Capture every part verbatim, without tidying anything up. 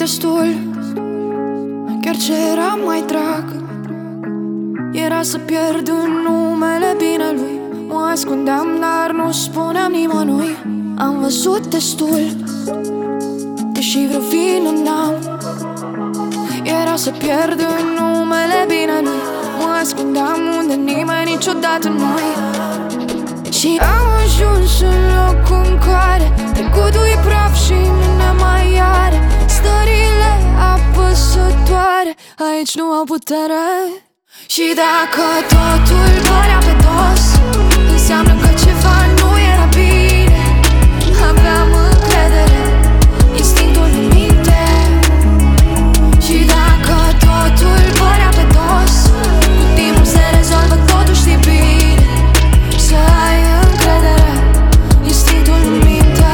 destul, chiar ce era mai drag era să pierd în numele binelui. Mă ascundeam, dar nu spuneam nimănui. Am văzut destul, deși vreo vină n-am. Era să pierd în numele binelui. Mă ascundeam unde nimeni niciodată nu-i. Și am ajuns în locul în care trecutul e praf și nu ne mai are. Stările apăsătoare aici nu au putere. Și dacă totul părea pe dos, înseamnă că ceva nu era bine. Aveam încredere, instinctul nu minte. Și dacă totul părea pe dos, cu timpul se rezolvă totul, știi bine. Să ai încredere, instinctul nu minte.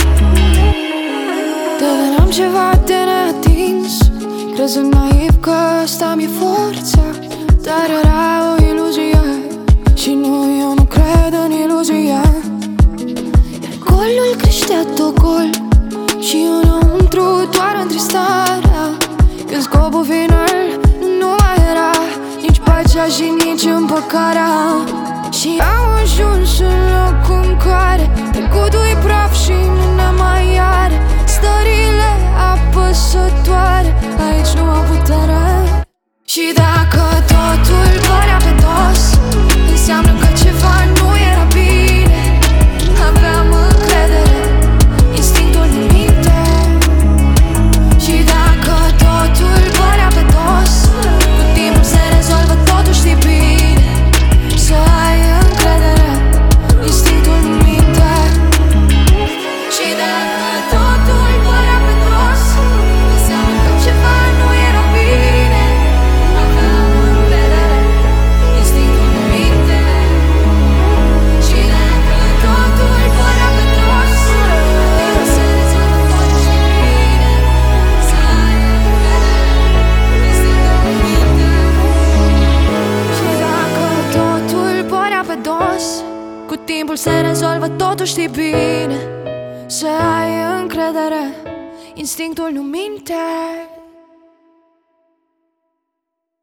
Deveneam ceva de neatins, crezând naiv că asta mi-e forța. Dar era o iluzie și nu, eu nu cred în iluzie. Iar golul creștea tot gol și înăuntru doar întristarea. Când scopul final nu mai era nici pacea și nici împăcarea. Și am ajuns în locul în care trecutul e praf și nu ne mai are. Stările apăsătoare aici nu au putere. Și dacă totul părea pe dos, înseamnă că ceva nu era bine. Aveam încredere, instinctul nu minte. Și dacă totul părea pe dos, cu timpul se rezolvă totul, știi bine. Să ai încredere, instinctul nu minte. Și dacă totul părea pe dos, înseamnă că ceva nu era bine. Cu timpul se rezolvă totul, știi bine. Să ai încredere, instinctul nu minte.